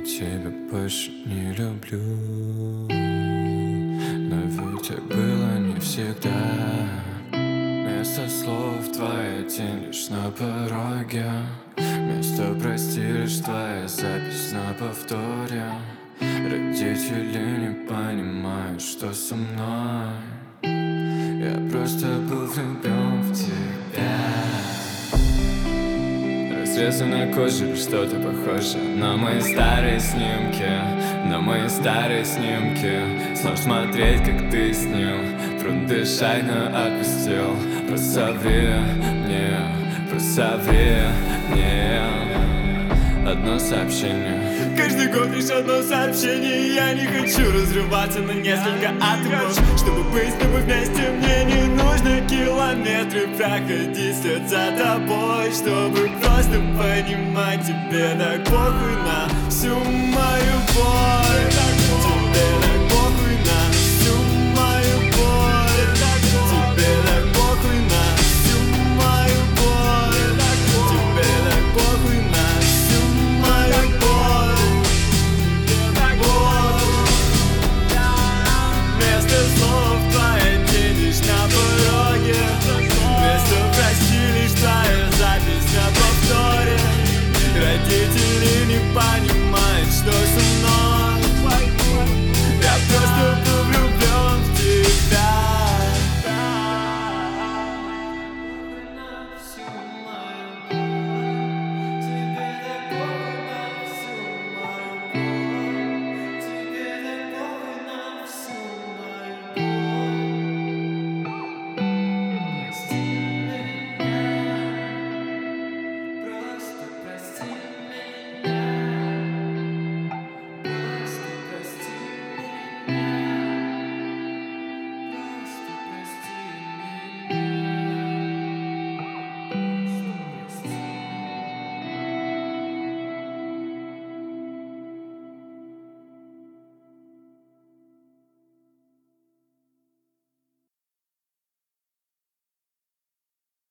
тебя больше не люблю. Но ведь так было не всегда. Вместо слов твоя тень лишь на пороге. Вместо прости лишь твоя запись на повторе. Родители не понимают, что со мной. Я просто был влюблен в тебя. Разрезы на коже, что-то похоже на мои старые снимки. На мои старые снимки. Сложно смотреть, как ты с ним. Трудно дышать, но отпустил. Просто соври мне, просто соври мне. Одно сообщение. Каждый год лишь одно сообщение. Я не хочу разрываться на несколько атомов. Чтобы быть с тобой вместе, мне не нужно километры проходить вслед за тобой. Чтобы просто понимать, тебе так похуй на всю мою боль. Тебе так